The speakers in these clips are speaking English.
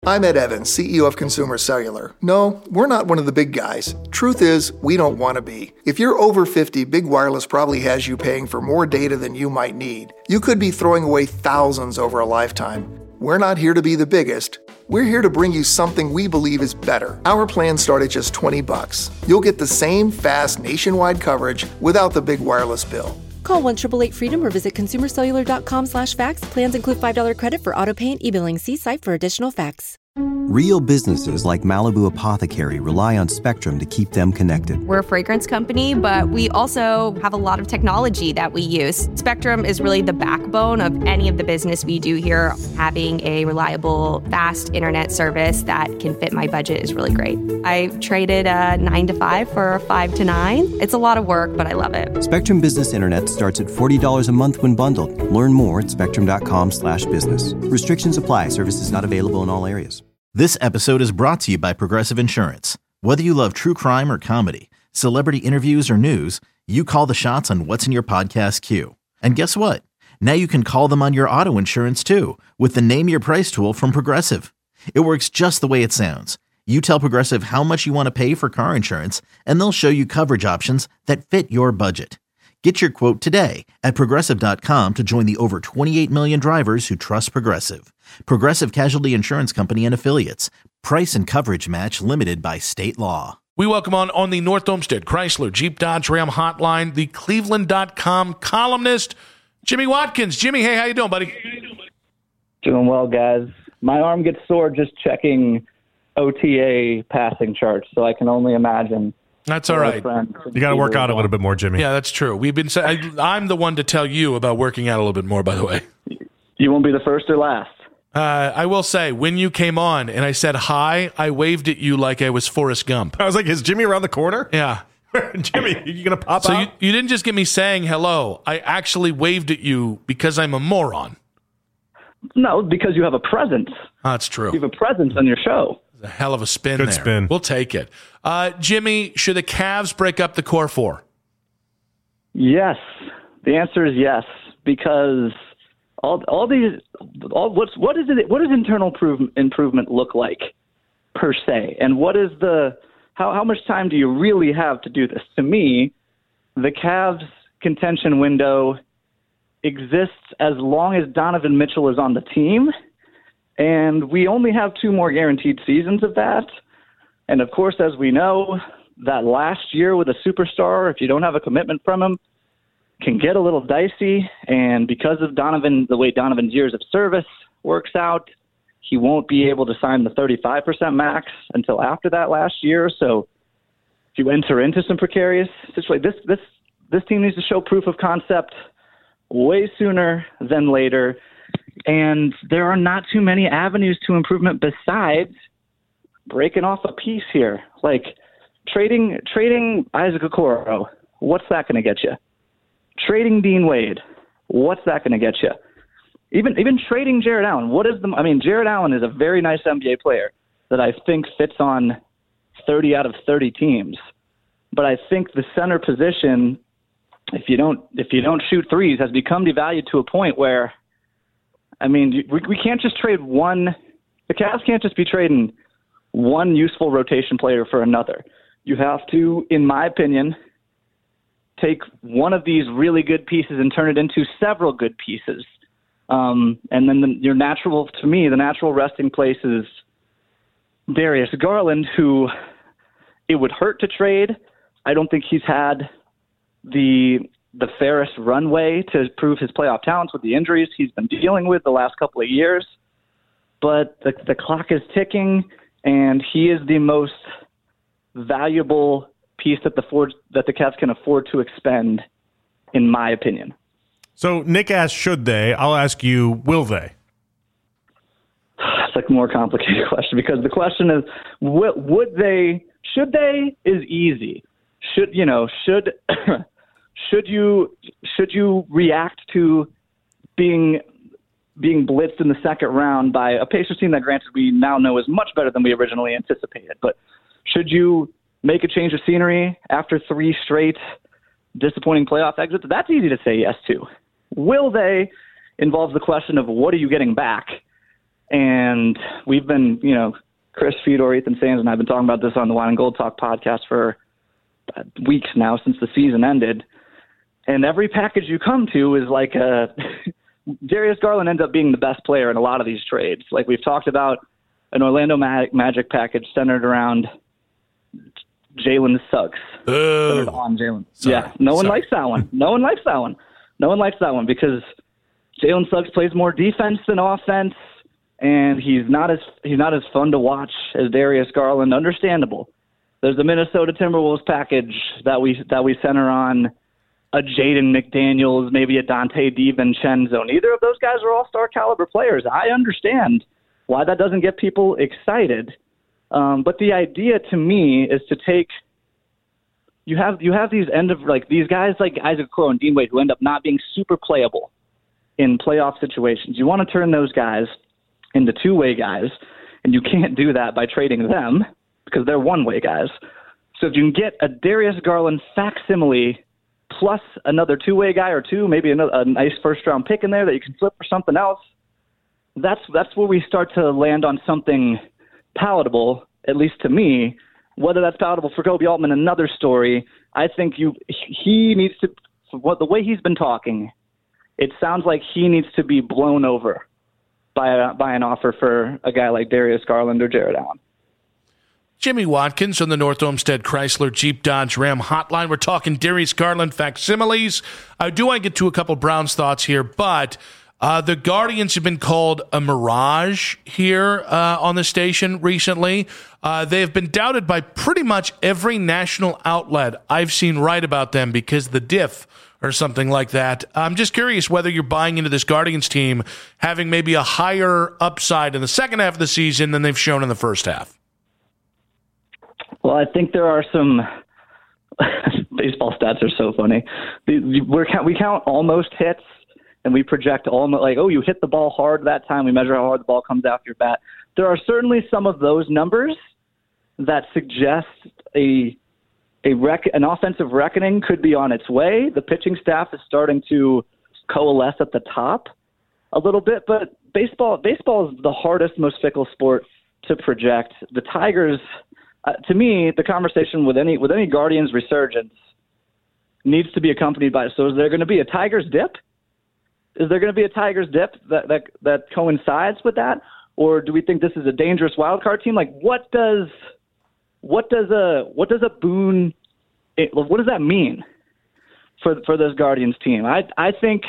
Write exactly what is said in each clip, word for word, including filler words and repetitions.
I'm Ed Evans, C E O of Consumer Cellular. No, we're not one of the big guys. Truth is, we don't want to be. If you're over fifty, Big Wireless probably has you paying for more data than you might need. You could be throwing away thousands over a lifetime. We're not here to be the biggest. We're here to bring you something we believe is better. Our plans start at just twenty bucks. You'll get the same fast nationwide coverage without the big wireless bill. Call one eight eight eight freedom or visit consumercellular.com slash fax. Plans include five dollars credit for auto pay and e-billing. See site for additional facts. Real businesses like Malibu Apothecary rely on Spectrum to keep them connected. We're a fragrance company, but we also have a lot of technology that we use. Spectrum is really the backbone of any of the business we do here. Having a reliable, fast internet service that can fit my budget is really great. I traded a nine to five for a five to nine. It's a lot of work, but I love it. Spectrum Business Internet starts at forty dollars a month when bundled. Learn more at spectrum.com slash business. Restrictions apply. Services not available in all areas. This episode is brought to you by Progressive Insurance. Whether you love true crime or comedy, celebrity interviews or news, you call the shots on what's in your podcast queue. And guess what? Now you can call them on your auto insurance too with the Name Your Price tool from Progressive. It works just the way it sounds. You tell Progressive how much you want to pay for car insurance, and they'll show you coverage options that fit your budget. Get your quote today at Progressive dot com to join the over twenty-eight million drivers who trust Progressive. Progressive Casualty Insurance Company and Affiliates. Price and coverage match limited by state law. We welcome on on the North Olmsted Chrysler Jeep Dodge Ram hotline the Cleveland dot com columnist, Jimmy Watkins. Jimmy, hey, how you doing, buddy? Doing well, guys. My arm gets sore just checking O T A passing charts, so I can only imagine. That's all right. You got to work out a little bit more, Jimmy. Yeah, that's true. We've been. I, I'm the one to tell you about working out a little bit more, by the way. You won't be the first or last. Uh, I will say, when you came on and I said hi, I waved at you like I was Forrest Gump. I was like, is Jimmy around the corner? Yeah. Jimmy, are you going to pop so out? So you, you didn't just get me saying hello. I actually waved at you because I'm a moron. No, because you have a presence. Oh, that's true. You have a presence on your show. A hell of a spin Good there. spin. We'll take it. Uh, Jimmy, should the Cavs break up the core four? Yes. The answer is yes, because all all these all what's what is it what does internal improve, improvement look like per se? And what is the how how much time do you really have to do this? To me, the Cavs contention window exists as long as Donovan Mitchell is on the team. And we only have two more guaranteed seasons of that. And, of course, as we know, that last year with a superstar, if you don't have a commitment from him, can get a little dicey. And because of Donovan, the way Donovan's years of service works out, he won't be able to sign the thirty-five percent max until after that last year. So if you enter into some precarious situation, this, this, this team needs to show proof of concept way sooner than later. And there are not too many avenues to improvement besides breaking off a piece here. Like trading trading Isaac Okoro, what's that going to get you? Trading Dean Wade, what's that going to get you? Even even trading Jared Allen, what is the? I mean, Jared Allen is a very nice N B A player that I think fits on thirty out of thirty teams. But I think the center position, if you don't if you don't shoot threes, has become devalued to a point where, I mean, we, we can't just trade one. The Cavs can't just be trading one useful rotation player for another. You have to, in my opinion, take one of these really good pieces and turn it into several good pieces. Um, and then the, your natural, to me, the natural resting place is Darius Garland, who it would hurt to trade. I don't think he's had the the fairest runway to prove his playoff talents with the injuries he's been dealing with the last couple of years. But the, the clock is ticking, and he is the most valuable piece that the Ford, that the Cavs can afford to expend, in my opinion. So Nick asked, should they? I'll ask you, will they? It's like a more complicated question, because the question is, w- would they, should they is easy. Should, you know, should... Should you should you react to being being blitzed in the second round by a Pacers team that, granted, we now know is much better than we originally anticipated? But should you make a change of scenery after three straight disappointing playoff exits? That's easy to say yes to. Will they involves the question of what are you getting back? And we've been, you know, Chris Fedor, Ethan Sands, and I've been talking about this on the Wine and Gold Talk podcast for weeks now since the season ended. And every package you come to is like a Darius Garland ends up being the best player in a lot of these trades. Like we've talked about an Orlando Magic package centered around Jalen Suggs. Oh, on Jalen. Yeah, no one Sorry. likes that one. No one likes that one. No one likes that one because Jalen Suggs plays more defense than offense, and he's not as he's not as fun to watch as Darius Garland. Understandable. There's the Minnesota Timberwolves package that we that we center on a Jaden McDaniels, maybe a Dante DiVincenzo. Neither of those guys are all-star caliber players. I understand why that doesn't get people excited. Um, but the idea to me is to take you have you have these end of like these guys like Isaac Crow and Dean Wade who end up not being super playable in playoff situations. You want to turn those guys into two-way guys, and you can't do that by trading them because they're one-way guys. So if you can get a Darius Garland facsimile plus another two-way guy or two, maybe another, a nice first-round pick in there that you can flip for something else, that's that's where we start to land on something palatable, at least to me. Whether that's palatable for Kobe Altman, another story. I think you he needs to, what the way he's been talking, it sounds like he needs to be blown over by a, by an offer for a guy like Darius Garland or Jared Allen. Jimmy Watkins on the North Olmsted Chrysler Jeep Dodge Ram hotline. We're talking Darius Garland facsimiles. I do want to get to a couple Browns thoughts here, but uh, the Guardians have been called a mirage here uh, on the station recently. Uh, they have been doubted by pretty much every national outlet I've seen write about them because the diff or something like that. I'm just curious whether you're buying into this Guardians team having maybe a higher upside in the second half of the season than they've shown in the first half. Well, I think there are some baseball stats are so funny. We're, we count almost hits, and we project almost like, oh, you hit the ball hard that time. We measure how hard the ball comes off your bat. There are certainly some of those numbers that suggest a a rec- an offensive reckoning could be on its way. The pitching staff is starting to coalesce at the top a little bit, but baseball baseball is the hardest, most fickle sport to project. The Tigers. Uh, to me, the conversation with any with any Guardians resurgence needs to be accompanied by. So, is there going to be a Tigers dip? Is there going to be a Tigers dip that, that that coincides with that, or do we think this is a dangerous wild card team? Like, what does what does a what does a boon? What does that mean for for this Guardians team? I I think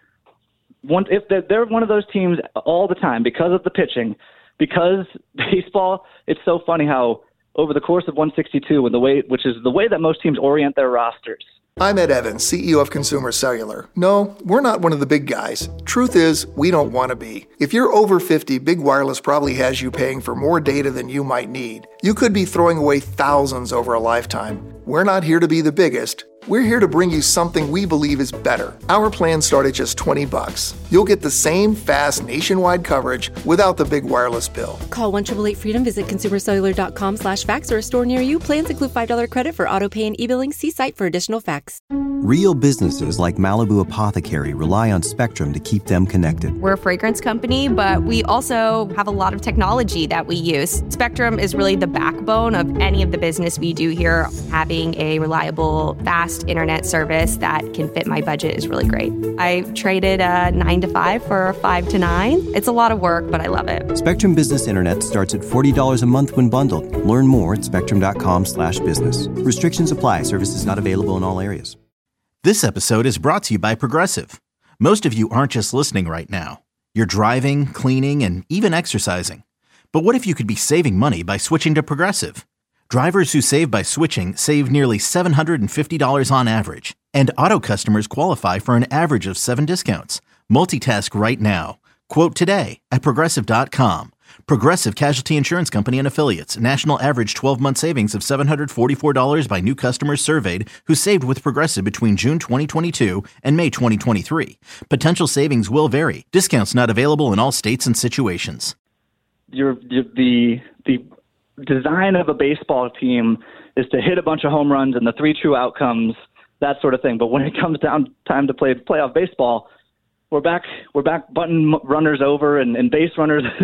one if they're, they're one of those teams all the time because of the pitching, because baseball. It's so funny how. Over the course of one sixty-two, and the way, which is the way that most teams orient their rosters. I'm Ed Evans, C E O of Consumer Cellular. No, we're not one of the big guys. Truth is, we don't want to be. If you're over fifty, Big Wireless probably has you paying for more data than you might need. You could be throwing away thousands over a lifetime. We're not here to be the biggest. We're here to bring you something we believe is better. Our plans start at just twenty bucks. You'll get the same fast nationwide coverage without the big wireless bill. Call one eight eight eight freedom, visit consumercellular.com slash fax or a store near you. Plans include five dollars credit for auto pay and e-billing. See site for additional facts. Real businesses like Malibu Apothecary rely on Spectrum to keep them connected. We're a fragrance company, but we also have a lot of technology that we use. Spectrum is really the backbone of any of the business we do here. Having a reliable, fast internet service that can fit my budget is really great. I traded a nine to five for a five to nine. It's a lot of work, but I love it. Spectrum Business Internet starts at forty dollars a month when bundled. Learn more at spectrum.com slash business. Restrictions apply. Services not available in all areas. This episode is brought to you by Progressive. Most of you aren't just listening right now. You're driving, cleaning, and even exercising. But what if you could be saving money by switching to Progressive? Drivers who save by switching save nearly seven hundred fifty dollars on average. And auto customers qualify for an average of seven discounts. Multitask right now. Quote today at Progressive dot com. Progressive Casualty Insurance Company and Affiliates. National average twelve-month savings of seven hundred forty-four dollars by new customers surveyed who saved with Progressive between June twenty twenty-two and May twenty twenty-three. Potential savings will vary. Discounts not available in all states and situations. You're, you're the the design of a baseball team is to hit a bunch of home runs and the three true outcomes, that sort of thing. But when it comes down time to play playoff baseball, we're back we're back button runners over and, and base runners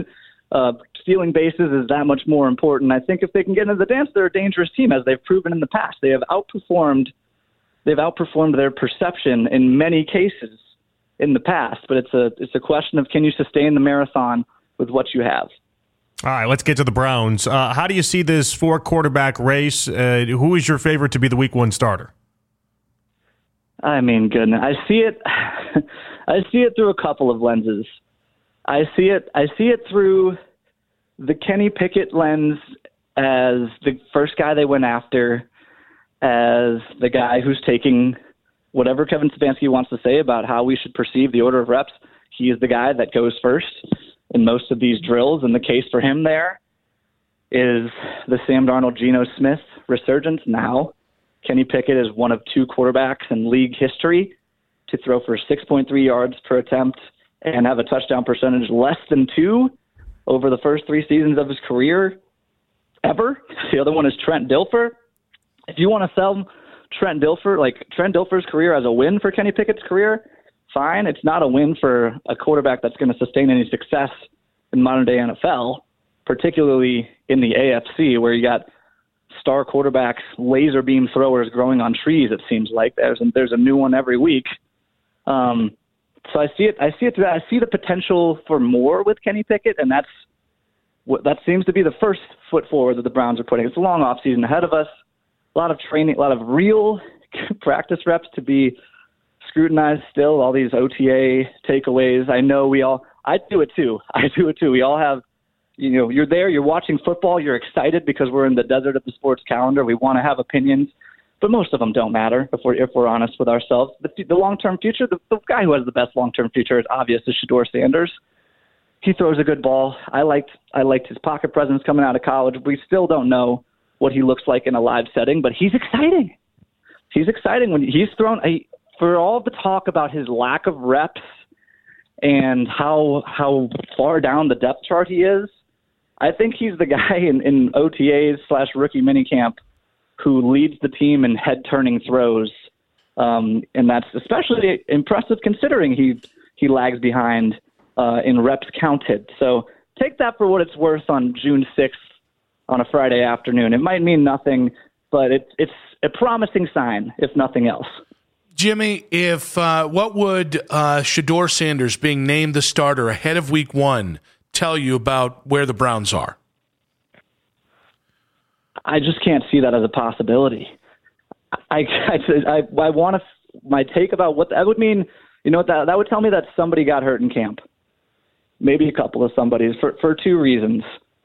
uh, stealing bases is that much more important. I think if they can get into the dance, they're a dangerous team, as they've proven in the past. They have outperformed, they've outperformed their perception in many cases in the past. But it's a it's a question of, can you sustain the marathon with what you have? All right, let's get to the Browns. Uh, how do you see this four quarterback race? Uh, who is your favorite to be the week one starter? I mean, goodness, I see it. I see it through a couple of lenses. I see it. I see it through the Kenny Pickett lens as the first guy they went after, as the guy who's taking whatever Kevin Stefanski wants to say about how we should perceive the order of reps. He is the guy that goes first in most of these drills, and the case for him there is the Sam Darnold, Geno Smith resurgence. Now, Kenny Pickett is one of two quarterbacks in league history to throw for six point three yards per attempt and have a touchdown percentage less than two over the first three seasons of his career ever. The other one is Trent Dilfer. If you want to sell Trent Dilfer, like Trent Dilfer's career as a win for Kenny Pickett's career, fine. It's not a win for a quarterback that's going to sustain any success in modern-day N F L, particularly in the A F C, where you got star quarterbacks, laser beam throwers growing on trees, it seems like. There's a, there's a new one every week. Um, so I see it. I see it. I see the potential for more with Kenny Pickett, and that's what that seems to be the first foot forward that the Browns are putting. It's a long off season ahead of us. A lot of training, a lot of real practice reps to be scrutinized still, all these O T A takeaways. I know we all, I do it too. I do it too. We all have, you know, you're there, you're watching football, you're excited because we're in the desert of the sports calendar. We want to have opinions, but most of them don't matter if we're, if we're honest with ourselves. The, the long-term future, the, the guy who has the best long-term future is obvious, is Shedeur Sanders. He throws a good ball. I liked, I liked his pocket presence coming out of college. We still don't know what he looks like in a live setting, but he's exciting. He's exciting when he's thrown a, for all the talk about his lack of reps and how how far down the depth chart he is, I think he's the guy in, in O T As slash rookie minicamp who leads the team in head-turning throws, um, and that's especially impressive considering he he lags behind uh, in reps counted. So take that for what it's worth on June sixth on a Friday afternoon. It might mean nothing, but it, it's a promising sign, if nothing else. Jimmy, if uh, what would uh, Shedeur Sanders being named the starter ahead of week one tell you about where the Browns are? I just can't see that as a possibility. I I, I, I want to my take about what that would mean. You know what that that would tell me that somebody got hurt in camp, maybe a couple of somebody's for for two reasons.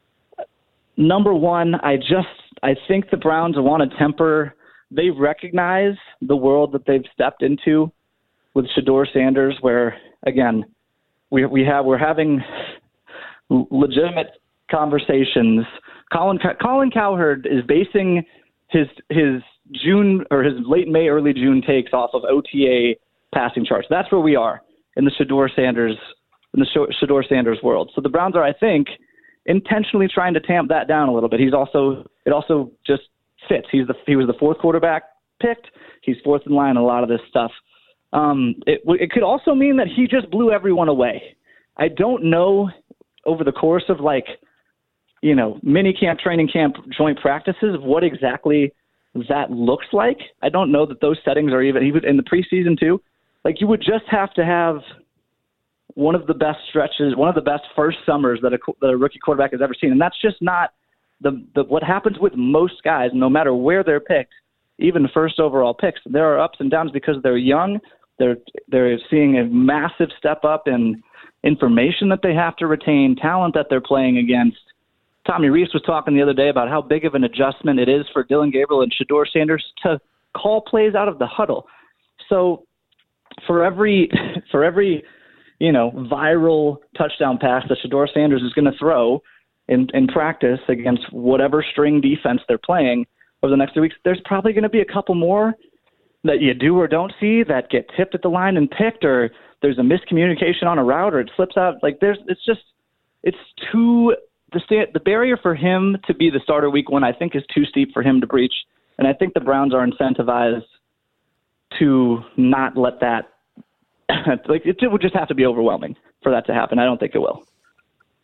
Number one, I just I think the Browns want to temper. They recognize the world that they've stepped into with Shedeur Sanders, where again we we have we're having legitimate conversations. Colin Colin Cowherd is basing his his June or his late May, early June takes off of O T A passing charts. That's where we are in the Shedeur Sanders in the Shedeur Sanders world. So the Browns are, I think, intentionally trying to tamp that down a little bit. He's also it also just fits. He's the he was the fourth quarterback picked. He's fourth in line in a lot of this stuff. Um, it it could also mean that he just blew everyone away. I don't know over the course of like you know mini camp, training camp, joint practices of what exactly that looks like. I don't know that those settings are even even in the preseason too. Like you would just have to have one of the best stretches, one of the best first summers that a, that a rookie quarterback has ever seen. And that's just not the, the what happens with most guys, no matter where they're picked, even first overall picks. There are ups and downs because they're young. They're they're seeing a massive step up in information that they have to retain, talent that they're playing against. Tommy Reese was talking the other day about how big of an adjustment it is for Dillon Gabriel and Shedeur Sanders to call plays out of the huddle. So for every for every you know, viral touchdown pass that Shedeur Sanders is going to throw in, in practice against whatever string defense they're playing over the next two weeks, there's probably going to be a couple more that you do or don't see that get tipped at the line and picked, or there's a miscommunication on a route, or it slips out. Like there's, it's just, it's too, the sta- the barrier for him to be the starter week one, I think, is too steep for him to breach. And I think the Browns are incentivized to not let that, like it would just have to be overwhelming for that to happen. I don't think it will.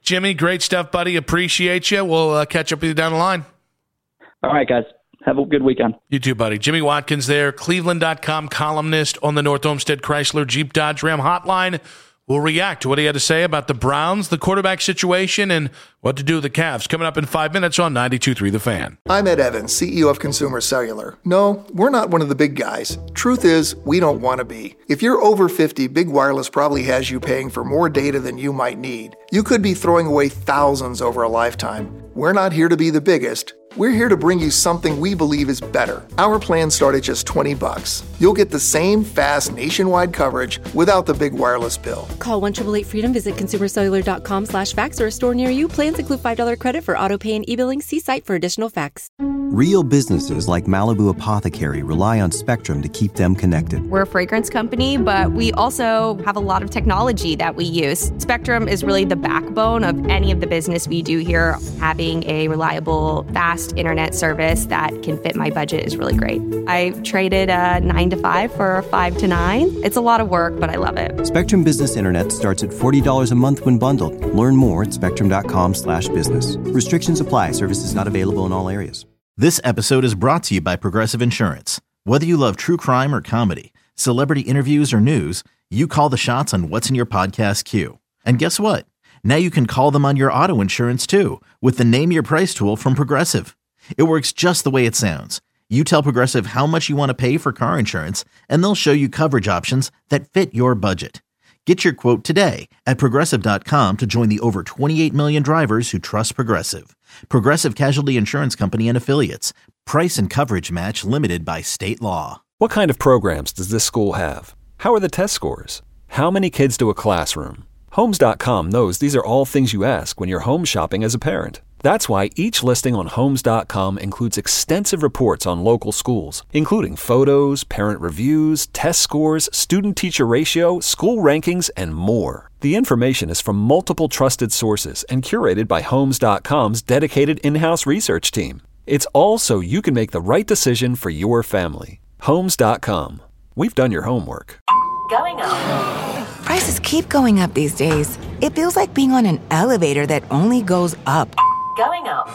Jimmy, great stuff, buddy. Appreciate you. We'll uh, catch up with you down the line. All right, guys. Have a good weekend. You too, buddy. Jimmy Watkins there, Cleveland dot com columnist on the North Olmsted Chrysler Jeep Dodge Ram hotline. We'll react to what he had to say about the Browns, the quarterback situation, and what to do with the Cavs. Coming up in five minutes on ninety-two point three The Fan. I'm Ed Evans, C E O of Consumer Cellular. No, we're not one of the big guys. Truth is, we don't want to be. If you're over fifty, Big Wireless probably has you paying for more data than you might need. You could be throwing away thousands over a lifetime. We're not here to be the biggest. We're here to bring you something we believe is better. Our plans start at just twenty bucks. You'll get the same fast nationwide coverage without the big wireless bill. Call one eight eight eight freedom, visit consumer cellular dot com slash fax or a store near you. Plans include five dollars credit for auto pay and e-billing. See site for additional facts. Real businesses like Malibu Apothecary rely on Spectrum to keep them connected. We're a fragrance company, but we also have a lot of technology that we use. Spectrum is really the backbone of any of the business we do here. Having a reliable, fast internet service that can fit my budget is really great. I traded a nine to five for a five to nine. It's a lot of work, but I love it. Spectrum Business Internet starts at forty dollars a month when bundled. Learn more at spectrum dot com slash business. Restrictions apply. Services not available in all areas. This episode is brought to you by Progressive Insurance. Whether you love true crime or comedy, celebrity interviews or news, you call the shots on what's in your podcast queue. And guess what? Now you can call them on your auto insurance too with the Name Your Price tool from Progressive. It works just the way it sounds. You tell Progressive how much you want to pay for car insurance, and they'll show you coverage options that fit your budget. Get your quote today at progressive dot com to join the over twenty-eight million drivers who trust Progressive. Progressive Casualty Insurance Company and Affiliates. Price and coverage match limited by state law. What kind of programs does this school have? How are the test scores? How many kids do a classroom? Homes dot com knows these are all things you ask when you're home shopping as a parent. That's why each listing on Homes dot com includes extensive reports on local schools, including photos, parent reviews, test scores, student-teacher ratio, school rankings, and more. The information is from multiple trusted sources and curated by Homes dot com's dedicated in-house research team. It's all so you can make the right decision for your family. Homes dot com. We've done your homework. Going up. Prices keep going up these days. It feels like being on an elevator that only goes up. Going up.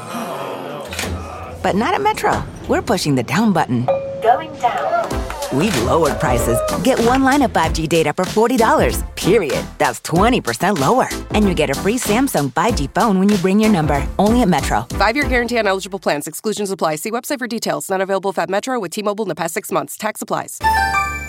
But not at Metro. We're pushing the down button. Going down. We've lowered prices. Get one line of five G data for forty dollars, period. That's twenty percent lower. And you get a free Samsung five G phone when you bring your number. Only at Metro. Five-year guarantee on eligible plans. Exclusions apply. See website for details. Not available if at Metro with T-Mobile in the past six months. Tax applies.